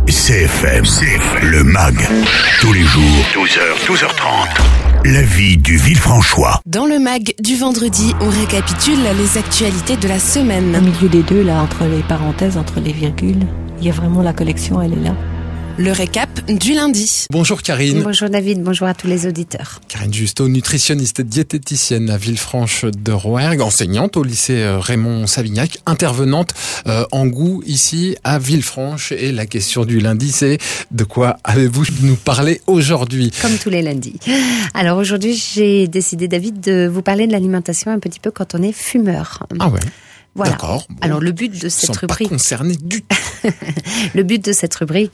CFM, le MAG, tous les jours, 12h, 12h30. La vie du Villefranchois. Dans le MAG du vendredi, on récapitule les actualités de la semaine. Au milieu des deux, là, entre les parenthèses, entre les virgules, il y a vraiment la collection, elle est là. Le récap du lundi. Bonjour Karine. Bonjour David, bonjour à tous les auditeurs. Karine Justeau, nutritionniste et diététicienne à Villefranche-de-Rouergue, enseignante au lycée Raymond Savignac, intervenante en goût ici à Villefranche. Et la question du lundi, c'est de quoi avez-vous nous parler aujourd'hui ? Comme tous les lundis. Alors aujourd'hui, j'ai décidé, David, de vous parler de l'alimentation un petit peu quand on est fumeur. Ah ouais. Voilà. D'accord. Bon, alors le but de cette rubrique, pas concerné du tout. Le but de cette rubrique,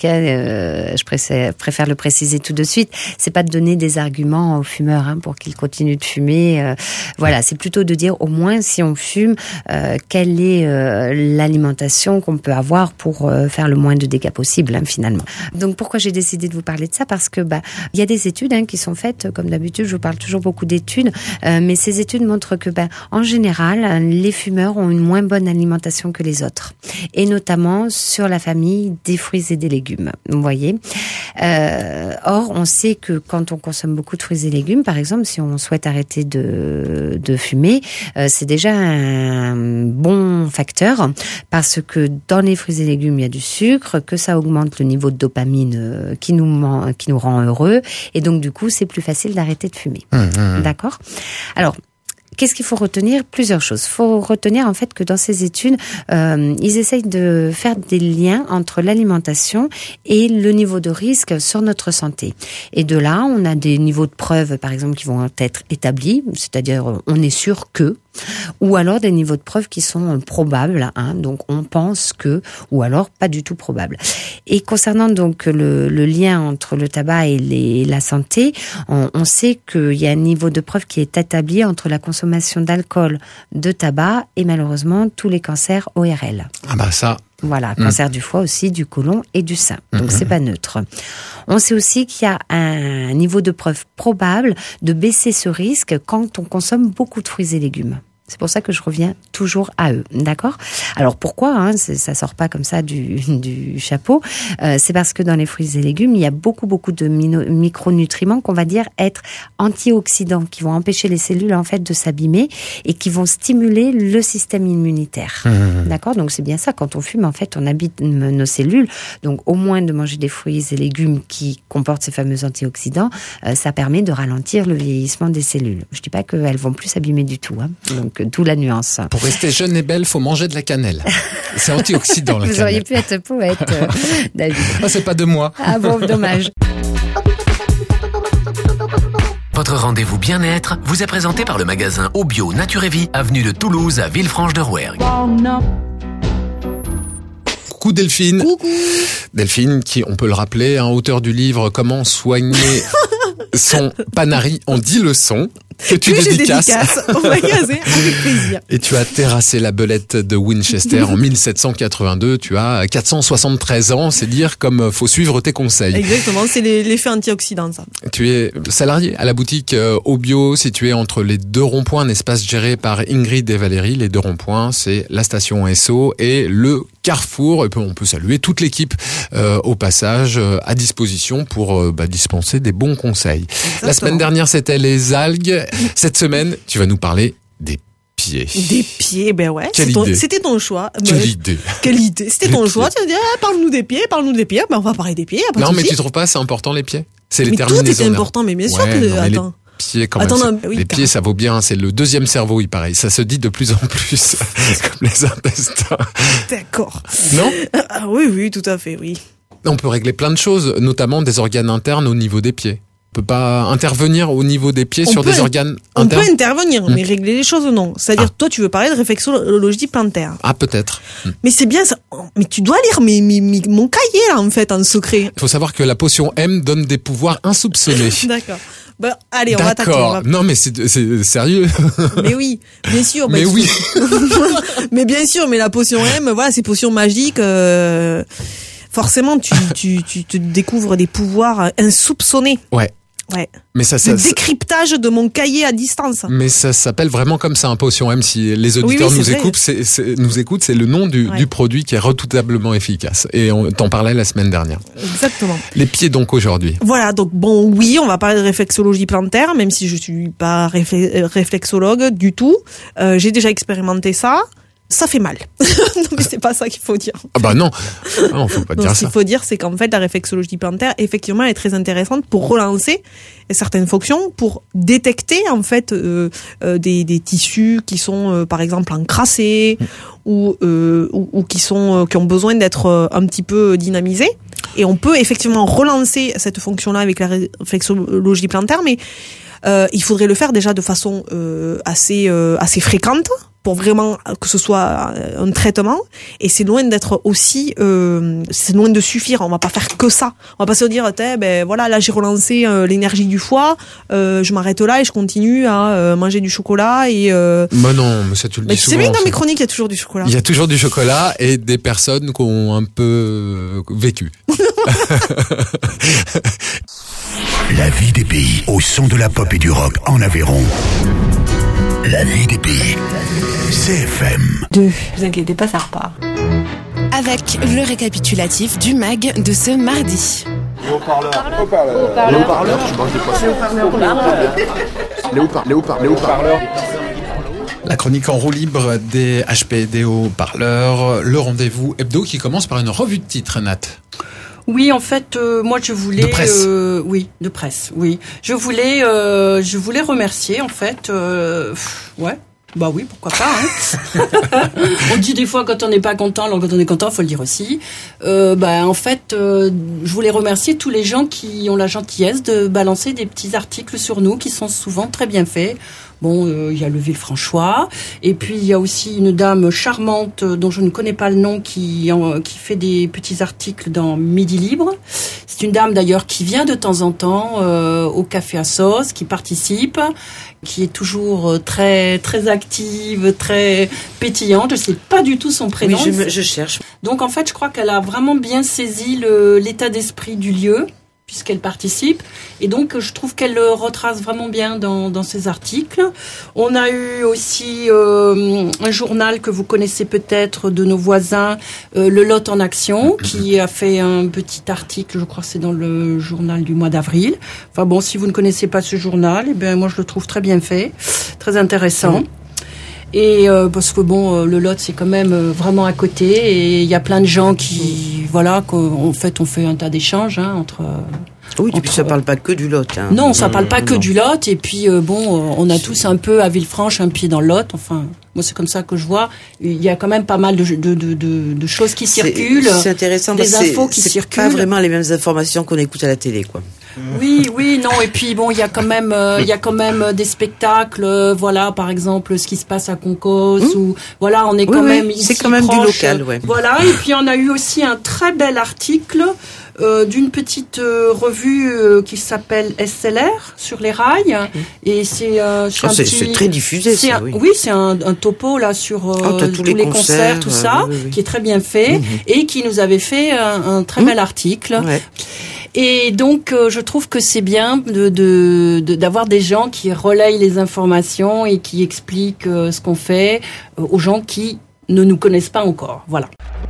je préfère le préciser tout de suite, c'est pas de donner des arguments aux fumeurs pour qu'ils continuent de fumer. Voilà, c'est plutôt de dire au moins si on fume, quelle est l'alimentation qu'on peut avoir pour faire le moins de dégâts possible finalement. Donc pourquoi j'ai décidé de vous parler de ça ? Parce que il y a des études qui sont faites, comme d'habitude, je vous parle toujours beaucoup d'études, mais ces études montrent que en général, les fumeurs ont une moins bonne alimentation que les autres, et notamment sur la famille des fruits et des légumes. Vous voyez. Or, on sait que quand on consomme beaucoup de fruits et légumes, par exemple, si on souhaite arrêter de fumer, c'est déjà un bon facteur, parce que dans les fruits et légumes, il y a du sucre, que ça augmente le niveau de dopamine qui nous rend heureux, et donc du coup, c'est plus facile d'arrêter de fumer. D'accord ? Alors, qu'est-ce qu'il faut retenir ? Plusieurs choses. Il faut retenir en fait que dans ces études, ils essayent de faire des liens entre l'alimentation et le niveau de risque sur notre santé. Et de là, on a des niveaux de preuve, par exemple, qui vont être établis, c'est-à-dire on est sûr que, ou alors des niveaux de preuve qui sont probables, donc on pense que, ou alors pas du tout probable. Et concernant donc le lien entre le tabac et la santé, on sait qu'il y a un niveau de preuve qui est établi entre la consommation d'alcool, de tabac et malheureusement tous les cancers ORL. Ah bah ça... Voilà, cancer du foie aussi, du côlon et du sein. Donc c'est pas neutre. On sait aussi qu'il y a un niveau de preuve probable de baisser ce risque quand on consomme beaucoup de fruits et légumes. C'est pour ça que je reviens toujours à eux, d'accord ? Alors pourquoi ça sort pas comme ça du chapeau ? C'est parce que dans les fruits et légumes, il y a beaucoup de micronutriments qu'on va dire être antioxydants, qui vont empêcher les cellules en fait de s'abîmer et qui vont stimuler le système immunitaire. D'accord ? Donc c'est bien ça, quand on fume, en fait, on abîme nos cellules. Donc au moins de manger des fruits et légumes qui comportent ces fameux antioxydants, ça permet de ralentir le vieillissement des cellules. Je dis pas qu'elles vont plus s'abîmer du tout, donc d'où la nuance. Pour rester jeune et belle, faut manger de la cannelle. C'est antioxydant, la cannelle. Vous auriez pu être poète, David. Ah, c'est pas de moi. Ah bon, dommage. Votre rendez-vous bien-être vous est présenté par le magasin Obio Nature et Vie, avenue de Toulouse à Villefranche-de-Rouergue. Coucou Delphine. Coucou. Delphine, qui, on peut le rappeler, auteur du livre Comment soigner son panari en 10 leçons. Que tu dédicaces. On va caser avec plaisir. Et tu as terrassé la belette de Winchester en 1782. Tu as 473 ans. C'est dire comme faut suivre tes conseils. Exactement, c'est l'effet antioxydant, ça. Tu es salarié à la boutique Obio, située entre les deux ronds-points, un espace géré par Ingrid et Valérie. Les deux ronds-points, c'est la station SO et le Carrefour. Et puis on peut saluer toute l'équipe au passage à disposition pour dispenser des bons conseils. Exactement. La semaine dernière, c'était les algues. Cette semaine, tu vas nous parler des pieds. Des pieds, ben ouais. C'était ton choix. Quelle idée. Quelle idée. C'était ton choix. Tu as dit, parle-nous des pieds. Ben on va parler des pieds. Non, mais tu trouves pas c'est important les pieds ? C'est les terminaisons. Mais tout est important, mais bien sûr que... Attends. Pieds quand même. Les pieds, ça vaut bien. C'est le deuxième cerveau, il paraît. Ça se dit de plus en plus, comme les intestins. D'accord. Non ? Oui, tout à fait, oui. On peut régler plein de choses, notamment des organes internes au niveau des pieds. On peut pas intervenir au niveau des pieds sur des organes internes. On peut intervenir, mais régler les choses, non. C'est-à-dire, toi, tu veux parler de réflexologie plantaire. Ah, peut-être. Mais c'est bien ça. Mais tu dois lire mon cahier, là, en fait, en secret. Il faut savoir que la potion M donne des pouvoirs insoupçonnés. D'accord. Allez, on va attaquer. D'accord. Non, mais c'est sérieux. Mais oui, bien sûr. Mais oui. Mais bien sûr, mais la potion M, voilà, c'est potion magique. Forcément, tu te découvres des pouvoirs insoupçonnés. Ouais. Ouais. Mais ça, le décryptage de mon cahier à distance. Mais ça s'appelle vraiment comme ça, un Potion M. Si les auditeurs nous écoutent, c'est le nom du produit qui est redoutablement efficace. Et on t'en parlait la semaine dernière. Exactement. Les pieds donc aujourd'hui. Voilà, donc bon, oui, on va parler de réflexologie plantaire, même si je suis pas réflexologue du tout. J'ai déjà expérimenté ça. Ça fait mal. Non, mais c'est pas ça qu'il faut dire. Ah bah non, non, faut pas dire ça. Ce qu'il faut dire, c'est qu'en fait, la réflexologie plantaire, effectivement, est très intéressante pour relancer certaines fonctions, pour détecter en fait des tissus qui sont, par exemple, encrassés ou qui ont besoin d'être un petit peu dynamisés. Et on peut effectivement relancer cette fonction-là avec la réflexologie plantaire, mais il faudrait le faire déjà de façon assez fréquente, pour vraiment que ce soit un traitement. Et c'est loin d'être aussi, c'est loin de suffire. On va pas faire que ça. On va pas se dire, ben voilà, là j'ai relancé l'énergie du foie, je m'arrête là et je continue à manger du chocolat et. Bah non, mais ça tu le dis souvent. C'est bien que dans mes chroniques il y a toujours du chocolat. Il y a toujours du chocolat et des personnes qui ont un peu vécu. La vie des pays au son de la pop et du rock en Aveyron. La vie des pays. CFM. Vous inquiétez pas, ça repart. Avec le récapitulatif du MAG de ce mardi. Les haut-parleurs. Les haut-parleurs. La chronique en roue libre des HP, des haut-parleurs. Le rendez-vous hebdo qui commence par une revue de titres, Nat. Oui, en fait, moi je voulais. De presse. De presse. Oui, je voulais remercier en fait. Ouais. Bah oui, pourquoi pas. Hein. On dit des fois quand on n'est pas content, alors quand on est content, faut le dire aussi. En fait, je voulais remercier tous les gens qui ont la gentillesse de balancer des petits articles sur nous qui sont souvent très bien faits. Bon, il y a le Villefranchois, et puis il y a aussi une dame charmante dont je ne connais pas le nom qui fait des petits articles dans Midi Libre. C'est une dame d'ailleurs qui vient de temps en temps au Café à Sauce, qui participe, qui est toujours très très active, très pétillante. Je sais pas du tout son prénom. Oui, je cherche. Donc en fait, je crois qu'elle a vraiment bien saisi l'état d'esprit du lieu, puisqu'elle participe. Et donc, je trouve qu'elle le retrace vraiment bien dans ses articles. On a eu aussi un journal que vous connaissez peut-être de nos voisins, Le Lot en Action, qui a fait un petit article, je crois que c'est dans le journal du mois d'avril. Enfin bon, si vous ne connaissez pas ce journal, eh bien moi je le trouve très bien fait, très intéressant. Et parce que bon, le Lot c'est quand même vraiment à côté, et il y a plein de gens qui on fait un tas d'échanges entre. Oui, et puis ça parle pas que du Lot. Hein. Non, ça parle pas que du Lot. Et puis on a tous un peu à Villefranche un pied dans le Lot. Enfin, moi c'est comme ça que je vois. Il y a quand même pas mal de choses qui circulent. C'est intéressant. Des infos qui circulent. C'est pas vraiment les mêmes informations qu'on écoute à la télé, quoi. Oui, non. Et puis bon, il y a quand même des spectacles. Voilà, par exemple, ce qui se passe à Concours ou voilà, on est quand même ici. C'est quand même proche, du local, ouais. Voilà. Et puis on a eu aussi un très bel article d'une petite revue qui s'appelle SLR sur les rails, et c'est très diffusé, ça, oui. Oui, c'est un topo là sur tous les concerts, tout ça, oui. Qui est très bien fait, et qui nous avait fait un très bel article. Ouais. Et donc, je trouve que c'est bien d'avoir des gens qui relayent les informations et qui expliquent ce qu'on fait aux gens qui ne nous connaissent pas encore. Voilà.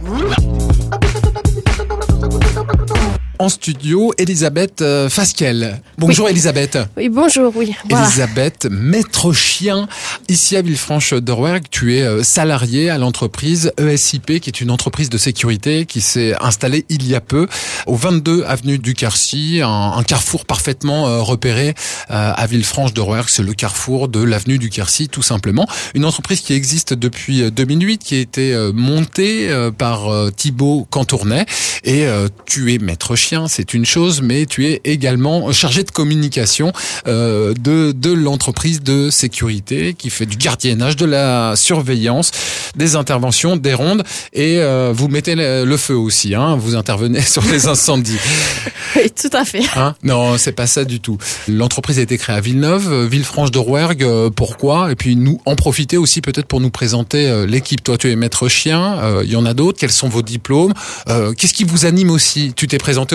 En studio, Elisabeth Fasquelle. Bonjour, oui. Elisabeth. Oui, bonjour, oui. Voilà. Elisabeth, maître chien. Ici à Villefranche-de-Rouergue, tu es salariée à l'entreprise ESIP, qui est une entreprise de sécurité qui s'est installée il y a peu au 22 avenue du Quercy, un carrefour parfaitement repéré à Villefranche-de-Rouergue. C'est le carrefour de l'avenue du Quercy, tout simplement. Une entreprise qui existe depuis 2008, qui a été montée par Thibaut Cantournet. Et tu es maître chien. C'est une chose, mais tu es également chargé de communication de l'entreprise de sécurité qui fait du gardiennage, de la surveillance, des interventions, des rondes, et vous mettez le feu aussi, hein, vous intervenez sur les incendies. Oui, tout à fait. Hein? Non, c'est pas ça du tout. L'entreprise a été créée à Villeneuve, Villefranche-de-Rouergue, pourquoi? Et puis nous en profiter aussi peut-être pour nous présenter l'équipe. Toi, tu es maître chien, il y en a d'autres, quels sont vos diplômes? Qu'est-ce qui vous anime aussi? Tu t'es présenté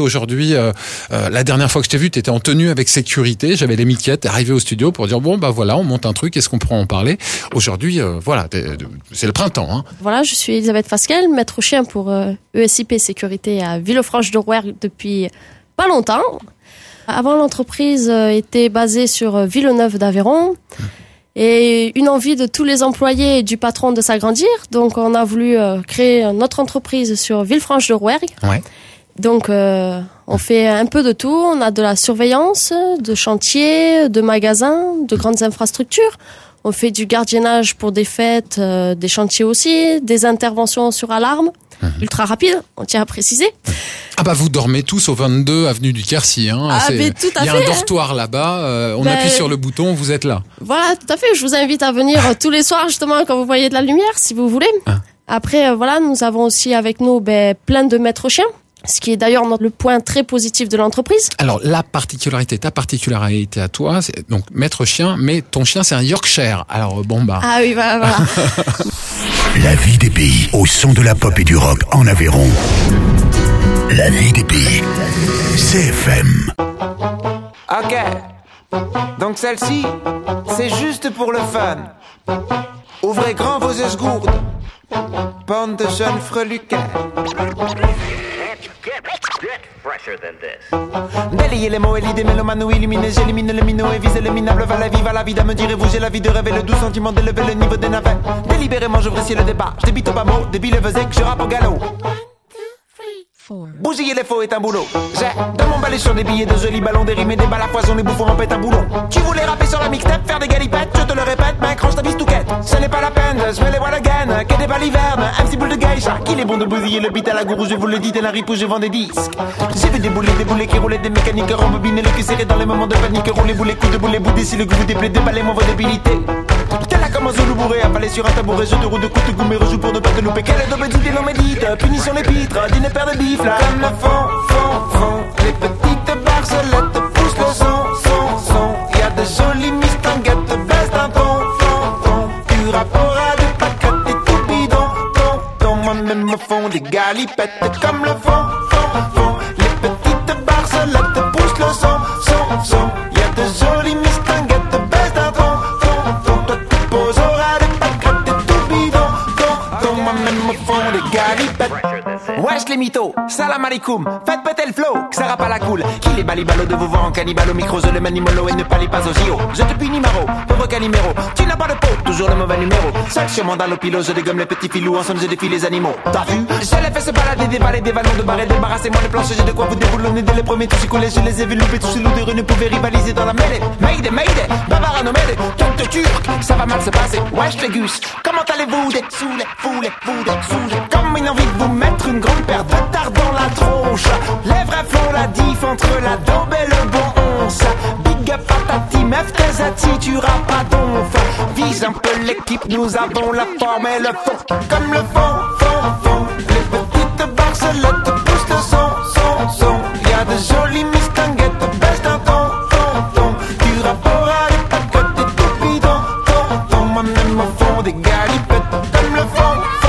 aujourd'hui, la dernière fois que je t'ai vu, tu étais en tenue avec sécurité. J'avais les miquettes, arrivé au studio pour dire bon, bah voilà, on monte un truc, est-ce qu'on pourra en parler? Aujourd'hui, voilà, c'est le printemps. Hein. Voilà, je suis Elisabeth Fasquelle, maître chien pour ESIP Sécurité à Villefranche-de-Rouergue depuis pas longtemps. Avant, l'entreprise était basée sur Villeneuve d'Aveyron. Et une envie de tous les employés et du patron de s'agrandir. Donc, on a voulu créer notre entreprise sur Villefranche-de-Rouergue. Ouais. Donc, on fait un peu de tout. On a de la surveillance, de chantier, de magasins, de grandes infrastructures. On fait du gardiennage pour des fêtes, des chantiers aussi, des interventions sur alarme, ultra rapide, on tient à préciser. Ah bah vous dormez tous au 22 avenue du Quercy, hein. Ah mais tout à fait. Il y a un dortoir là-bas, on appuie sur le bouton, vous êtes là. Voilà, tout à fait. Je vous invite à venir tous les soirs justement quand vous voyez de la lumière, si vous voulez. Après, voilà, nous avons aussi avec nous plein de maîtres chiens. Ce qui est d'ailleurs le point très positif de l'entreprise. Alors, ta particularité à toi, c'est donc maître chien, mais ton chien, c'est un Yorkshire. Alors, bon, bah. Ah oui, voilà. La vie des pays, au son de la pop et du rock en Aveyron. La vie des pays, CFM. Ok. Donc celle-ci, c'est juste pour le fun. Ouvrez grand vos esgourdes. Bande de jeunes freluquets. Déliez les mots et l'idée mélomane ou illuminée. J'élimine le minot et vise le minable. Va la vie, me direz-vous. J'ai la vie de rêver, le doux sentiment d'élever le niveau des navets. Délibérément, je vrécie le débat. Je débite au bas mot, débile que je rappe au galop. Bousiller les faux est un boulot. J'ai dans mon baluchon des billets de jolis ballons, des rimes et des balles à poison, les bouffons en pète un boulon. Tu voulais rapper sur la mixtape, faire des galipettes, je te le répète, mec, range ta bistouquette. Ce n'est pas la peine, je me les vois le gain, que des baliverne, un petit boule de geisha. Qu'il est bon de bousiller le beat à la gourou, je vous le dis, et la rip où je vends des disques. J'ai vu des boulets qui roulaient, des mécaniques rembobiner, le cul serré dans les moments de panique, rouler boulets, coups de boulet, boudé, si le goût vous déplaît, déballez-moi vos débilités. T'es là comme un zoulou bourré, affalé sur un tabouret, je te roule de coups de goût, mais rejoue pour ne pas te louper. Quelle est d'obédité, non médite, punition les pitres, d'une paire de bifles, comme le fond. Les petites barcelettes poussent le son. Y'a de jolies mistinguettes, baisse d'un ton. Du rapport à des pâquerettes et tout bidon. Moi-même me font des galipettes comme le fond. Les petites barcelettes poussent le son. Y'a de jolies mistinguettes, baisse d'un ton. Toi tu poseras des pâquerettes et tout bidon. Moi-même me font des galipettes. Wesh les mythos, salam alaikum, faites péter le flow, que ça rappe à la cool. Qui les balibalo de vos voix en cannibale au micro, je le manimolo et ne parlez pas aux JO. Je te punis Maro, pauvre caniméro, tu n'as pas de peau, toujours le mauvais numéro. Chaque chemin dans l'opilo, je dégomme les petits filous, ensemble je défie les animaux. T'as vu? Je les fais se balader, dévaler des vallons de barrer, débarrassez-moi les planches, j'ai de quoi vous déboulonner dès les premiers touches coulés, je les ai vus louper, tous ces loups de rue ne pouvaient rivaliser dans la mêlée. Mayday, Babarano Mayday, tout turc, ça va mal se passer. Wesh les gus, comment allez-vous? Des saoulés, foulés, comme une envie de vous mettre une grande paire de tard dans la tronche. Les vrais font la diff entre la daube et le bon once. Big up à ta team, FTZ, tu rappes pas donf. Vise un peu l'équipe, nous avons la forme et le fond. Comme le fond. Les petites barcelettes poussent le son. Y'a de jolies mistinguettes, baisse d'un ton. Du rapport à des paquettes et tout bidon. Moi-même me font des galipettes comme le fond.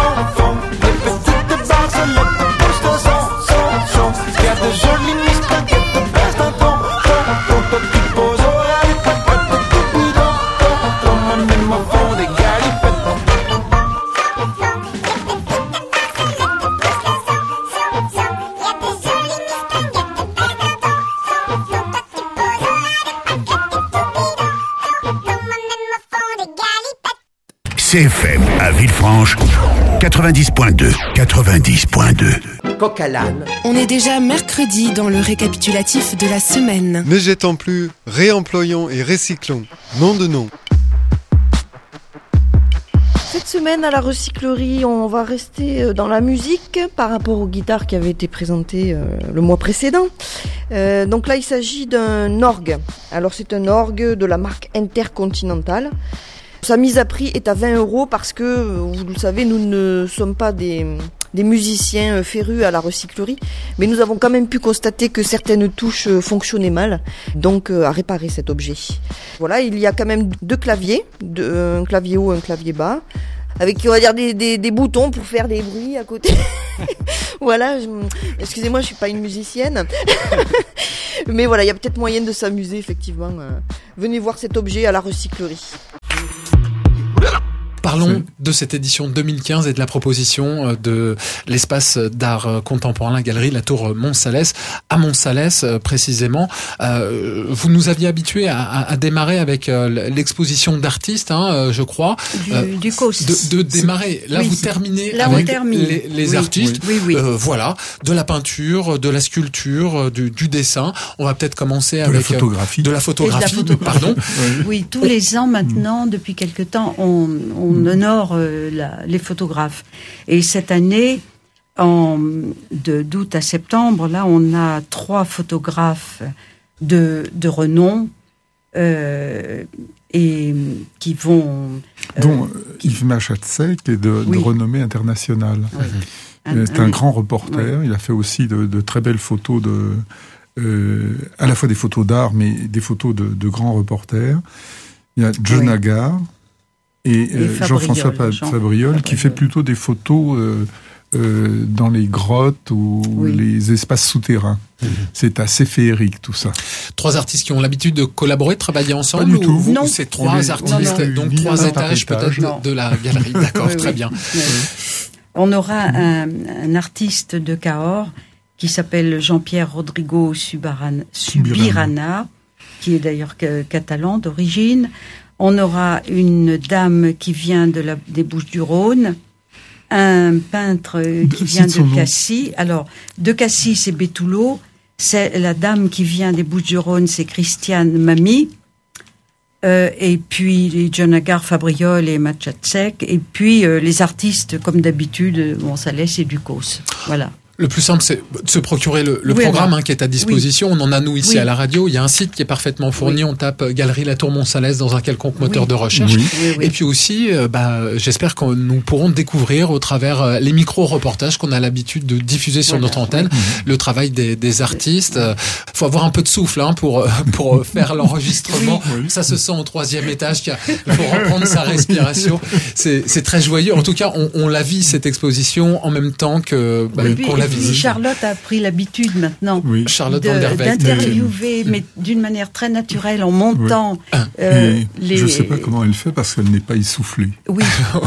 Les petites barcelettes poussent le son. Y'a de jolies mistinguettes, baisse d'un ton. Toi tu poseras des paquettes et tout bidon. Moi-même me font des galipettes. CFM à Villefranche, 90.2. Coq à l'âne. On est déjà mercredi dans le récapitulatif de la semaine. Ne jetons plus, réemployons et recyclons. Nom de nom. Cette semaine à la recyclerie, on va rester dans la musique par rapport aux guitares qui avaient été présentées le mois précédent. Donc là, il s'agit d'un orgue. Alors c'est un orgue de la marque Intercontinental. Sa mise à prix est à 20 € parce que, vous le savez, nous ne sommes pas des musiciens férus à la recyclerie, mais nous avons quand même pu constater que certaines touches fonctionnaient mal, donc à réparer cet objet. Voilà, il y a quand même deux claviers, un clavier haut, un clavier bas, avec, on va dire, des boutons pour faire des bruits à côté. Voilà, excusez-moi, je suis pas une musicienne. Mais voilà, il y a peut-être moyen de s'amuser, effectivement. Venez voir cet objet à la recyclerie. Parlons de cette édition 2015 et de la proposition de l'espace d'art contemporain, la galerie La Tour Montsalès, à Montsalès précisément. Vous nous aviez habitués à démarrer avec l'exposition d'artistes, je crois. Du COS. De démarrer. Là, vous terminez avec les artistes. Oui. Voilà, de la peinture, de la sculpture, du dessin. On va peut-être commencer avec de la photographie. Pardon. Oui, tous les ans maintenant, depuis quelque temps, on honore les photographes. Et cette année, d'août à septembre, là, on a 3 photographes de renom et qui vont... dont Yves Machatsek est de renommée internationale. Oui. C'est un grand reporter. Oui. Il a fait aussi de très belles photos à la fois des photos d'art, mais des photos de grands reporters. Il y a John Agar et Jean-François Fabriol, qui fait plutôt des photos dans les grottes ou les espaces souterrains. C'est assez féerique tout ça. 3 artistes qui ont l'habitude de collaborer, de travailler ensemble. Pas du tout. Ou c'est 3 artistes, donc 3 étages peut-être de la galerie. D'accord, très bien. Oui. On aura un artiste de Cahors qui s'appelle Jean-Pierre Rodrigo Subirana, qui est d'ailleurs catalan d'origine. On aura une dame qui vient des Bouches-du-Rhône, un peintre qui vient de Cassis. Alors, de Cassis, c'est Béthoulot. C'est la dame qui vient des Bouches-du-Rhône, c'est Christiane Mamie. Et puis les John Agar, Fabriol et Machatsek. Et puis les artistes, comme d'habitude, Montsalès et Ducos. Voilà. Le plus simple, c'est de se procurer le programme qui est à disposition. On en a, nous, ici à la radio. Il y a un site qui est parfaitement fourni. On tape Galerie La Tour Montsalès dans un quelconque moteur de recherche. Et puis aussi, j'espère que nous pourrons découvrir au travers les micro-reportages qu'on a l'habitude de diffuser sur notre antenne, le travail des artistes. Faut avoir un peu de souffle pour faire l'enregistrement. Ça se sent au 3e étage. Il faut reprendre sa respiration. C'est très joyeux. En tout cas, on la vit, cette exposition, en même temps que qu'on la Charlotte a pris l'habitude maintenant d'interviewer, mais d'une manière très naturelle, en montant je ne sais pas comment elle fait parce qu'elle n'est pas essoufflée. Oui.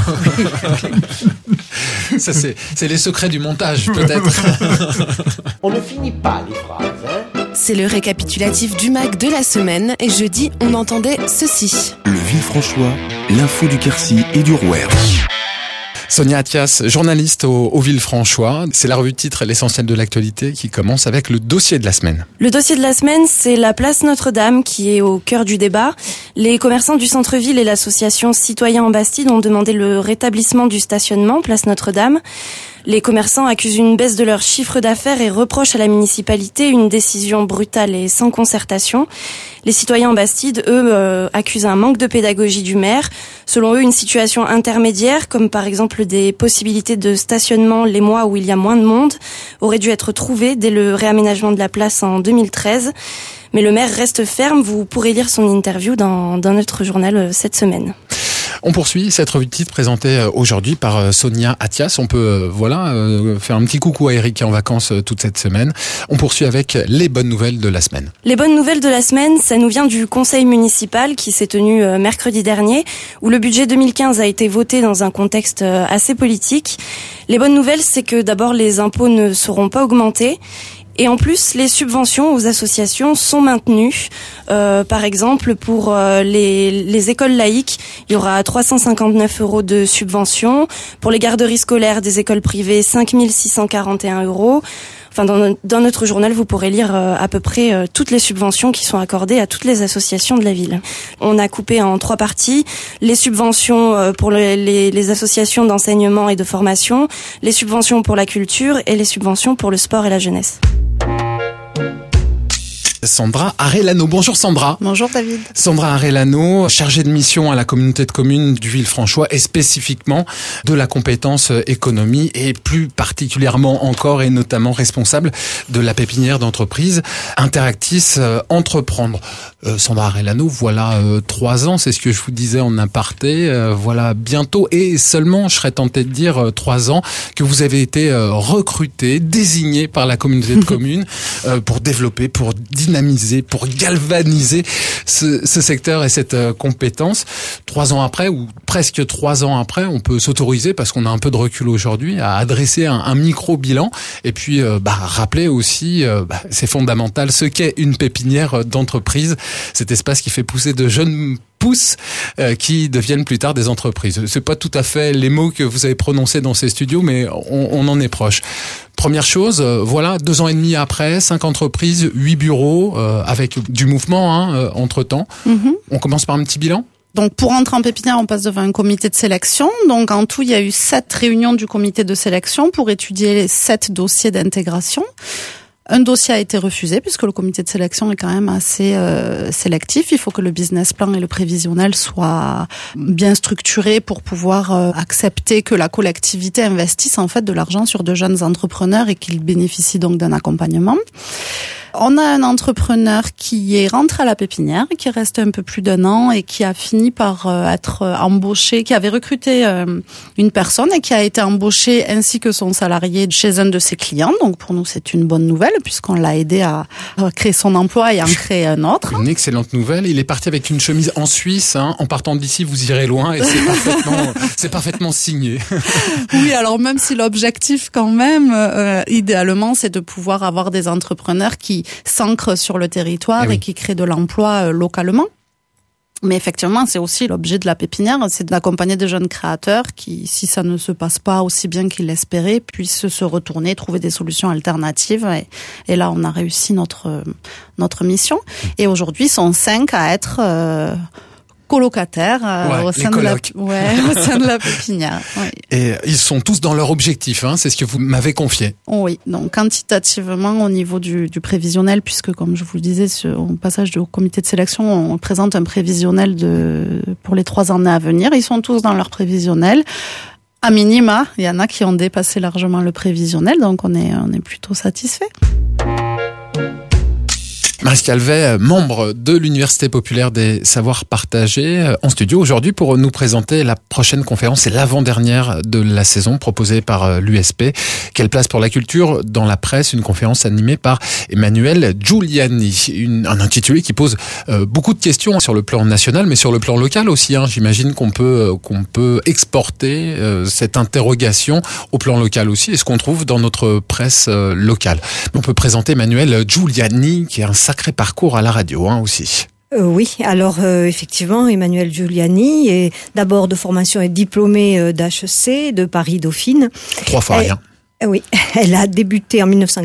Ça, c'est les secrets du montage, peut-être. On ne finit pas les phrases, C'est le récapitulatif du MAG de la semaine et jeudi, on entendait ceci. Le Villefranchois, l'info du Quercy et du Rouergue. Sonia Attias, journaliste au Villefranchois. C'est la revue de titre L'essentiel de l'actualité qui commence avec le dossier de la semaine. Le dossier de la semaine, c'est la place Notre-Dame qui est au cœur du débat. Les commerçants du centre-ville et l'association Citoyens en Bastide ont demandé le rétablissement du stationnement place Notre-Dame. Les commerçants accusent une baisse de leur chiffre d'affaires et reprochent à la municipalité une décision brutale et sans concertation. Les citoyens en Bastide, eux, accusent un manque de pédagogie du maire. Selon eux, une situation intermédiaire, comme par exemple des possibilités de stationnement les mois où il y a moins de monde, aurait dû être trouvée dès le réaménagement de la place en 2013. Mais le maire reste ferme. Vous pourrez lire son interview dans notre journal cette semaine. On poursuit cette revue de titre présentée aujourd'hui par Sonia Attias. On peut faire un petit coucou à Eric qui est en vacances toute cette semaine. On poursuit avec les bonnes nouvelles de la semaine. Les bonnes nouvelles de la semaine, ça nous vient du conseil municipal qui s'est tenu mercredi dernier, où le budget 2015 a été voté dans un contexte assez politique. Les bonnes nouvelles, c'est que d'abord les impôts ne seront pas augmentés. Et en plus, les subventions aux associations sont maintenues. Par exemple, pour les écoles laïques, il y aura 359 € de subventions. Pour les garderies scolaires des écoles privées, 5 641 €. Enfin, dans notre journal, vous pourrez lire à peu près toutes les subventions qui sont accordées à toutes les associations de la ville. On a coupé en 3 parties. Les subventions pour les associations d'enseignement et de formation, les subventions pour la culture et les subventions pour le sport et la jeunesse. Sandra Arellano. Bonjour Sandra. Bonjour David. Sandra Arellano, chargée de mission à la communauté de communes du Villefranchois et spécifiquement de la compétence économie et plus particulièrement encore et notamment responsable de la pépinière d'entreprise Interactis Entreprendre. Sandra Arellano, voilà 3 ans, c'est ce que je vous disais en aparté, voilà bientôt, et seulement, je serais tenté de dire 3 ans, que vous avez été recruté, désigné par la communauté de communes pour développer, pour dynamiser, pour galvaniser ce secteur et cette compétence. 3 ans après, ou presque 3 ans après, on peut s'autoriser, parce qu'on a un peu de recul aujourd'hui, à adresser un micro-bilan, et puis rappeler aussi, c'est fondamental, ce qu'est une pépinière d'entreprise, cet espace qui fait pousser de jeunes pousses qui deviennent plus tard des entreprises. C'est pas tout à fait les mots que vous avez prononcés dans ces studios, mais on en est proche. Première chose, voilà, 2 ans et demi après, 5 entreprises, 8 bureaux, avec du mouvement entre-temps. On commence par un petit bilan. Donc pour entrer en pépinière, on passe devant un comité de sélection. Donc en tout, il y a eu 7 réunions du comité de sélection pour étudier les 7 dossiers d'intégration. Un dossier a été refusé puisque le comité de sélection est quand même assez sélectif. Il faut que le business plan et le prévisionnel soient bien structurés pour pouvoir accepter que la collectivité investisse en fait de l'argent sur de jeunes entrepreneurs et qu'ils bénéficient donc d'un accompagnement. On a un entrepreneur qui est rentré à la pépinière, qui reste un peu plus d'1 an et qui a fini par être embauché, qui avait recruté une personne et qui a été embauché ainsi que son salarié chez un de ses clients. Donc pour nous, c'est une bonne nouvelle puisqu'on l'a aidé à créer son emploi et à en créer un autre. Une excellente nouvelle. Il est parti avec une chemise en Suisse. En partant d'ici, vous irez loin et c'est parfaitement signé. Oui, alors même si l'objectif quand même, idéalement, c'est de pouvoir avoir des entrepreneurs qui s'ancrent sur le territoire et qui créent de l'emploi localement. Mais effectivement, c'est aussi l'objet de la pépinière, c'est d'accompagner des jeunes créateurs qui, si ça ne se passe pas aussi bien qu'ils l'espéraient, puissent se retourner, trouver des solutions alternatives. Et là, on a réussi notre mission. Et aujourd'hui, ils sont 5 à être colocataires au sein de la pépinière. Oui. Et ils sont tous dans leur objectif, c'est ce que vous m'avez confié. Oui, donc quantitativement au niveau du prévisionnel, puisque comme je vous le disais, au passage au comité de sélection, on présente un prévisionnel pour les 3 années à venir. Ils sont tous dans leur prévisionnel. À minima, il y en a qui ont dépassé largement le prévisionnel, donc on est plutôt satisfait. Maryse Calvet, membre de l'Université populaire des savoirs partagés, en studio aujourd'hui pour nous présenter la prochaine conférence et l'avant-dernière de la saison proposée par l'USP. Quelle place pour la culture dans la presse? Une conférence animée par Emmanuel Giuliani. Un intitulé qui pose beaucoup de questions sur le plan national, mais sur le plan local aussi. J'imagine qu'on peut exporter cette interrogation au plan local aussi, et ce qu'on trouve dans notre presse locale. On peut présenter Emmanuel Giuliani, qui est un sacré parcours à la radio aussi. Oui, alors effectivement, Emmanuel Giuliani est d'abord de formation et diplômée d'HEC, de Paris-Dauphine. 3 fois rien. Oui, elle a débuté en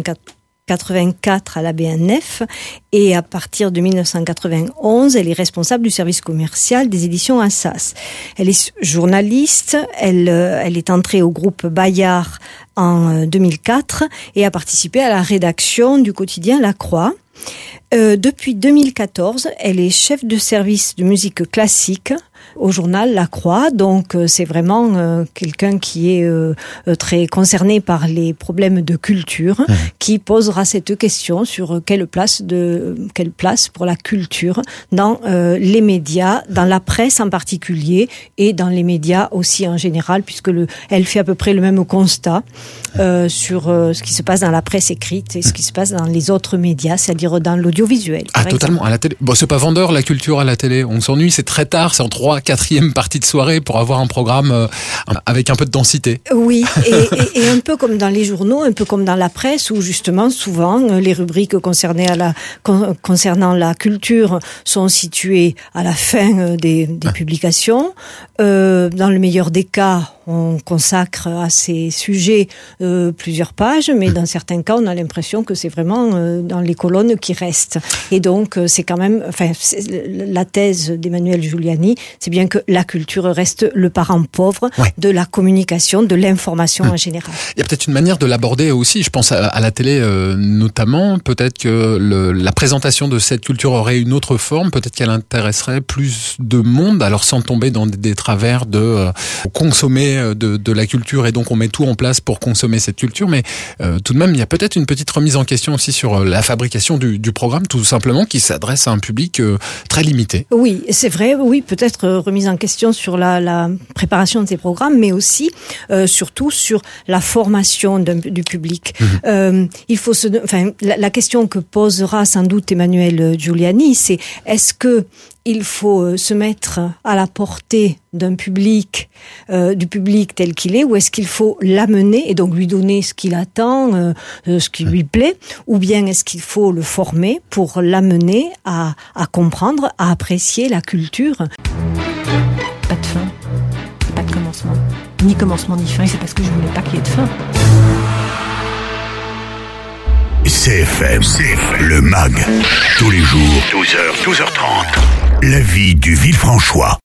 1984 à la BNF et à partir de 1991, elle est responsable du service commercial des éditions Assas. Elle est journaliste, elle est entrée au groupe Bayard en 2004 et a participé à la rédaction du quotidien La Croix. Depuis 2014, elle est chef de service de musique classique au journal La Croix, donc c'est vraiment quelqu'un qui est très concerné par les problèmes de culture, qui posera cette question sur quelle place pour la culture dans les médias, dans la presse en particulier et dans les médias aussi en général, puisque elle fait à peu près le même constat sur ce qui se passe dans la presse écrite et ce qui se passe dans les autres médias, c'est-à-dire dans l'audiovisuel. Ah, totalement. À la télé. Bon, c'est pas vendeur la culture à la télé. On s'ennuie, c'est très tard, c'est en 3, 4e partie de soirée pour avoir un programme avec un peu de densité. Oui, et un peu comme dans les journaux, un peu comme dans la presse, où justement souvent les rubriques concernant la culture sont situées à la fin des publications. Dans le meilleur des cas, on consacre à ces sujets plusieurs pages, mais dans certains cas, on a l'impression que c'est vraiment dans les colonnes qui restent. Et donc, c'est quand même, la thèse d'Emmanuel Giuliani, c'est bien bien que la culture reste le parent pauvre de la communication, de l'information en général. Il y a peut-être une manière de l'aborder aussi, je pense à la télé notamment, peut-être que la présentation de cette culture aurait une autre forme, peut-être qu'elle intéresserait plus de monde, alors sans tomber dans des travers de consommer de la culture et donc on met tout en place pour consommer cette culture, mais tout de même il y a peut-être une petite remise en question aussi sur la fabrication du programme, tout simplement, qui s'adresse à un public très limité. Oui, c'est vrai, oui, peut-être remise en question sur la préparation de ces programmes, mais aussi surtout sur la formation du public. Il faut la question que posera sans doute Emmanuel Giuliani, c'est est-ce que il faut se mettre à la portée d'un public, du public tel qu'il est, ou est-ce qu'il faut l'amener et donc lui donner ce qu'il attend, ce qui lui plaît, ou bien est-ce qu'il faut le former pour l'amener à comprendre, à apprécier la culture? Pas de fin, pas de commencement, ni commencement ni fin, et c'est parce que je voulais pas qu'il y ait de fin. CFM, le MAG, tous les jours, 12h, 12h30. La vie du Villefranchois.